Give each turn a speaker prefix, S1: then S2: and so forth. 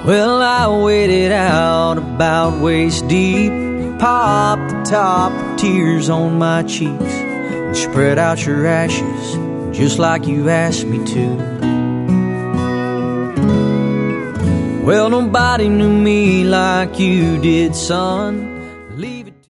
S1: Well, I waited out about waist deep, popped the top with tears on my cheeks, and spread out your ashes just like you asked me to. Well, nobody knew me like you did, son.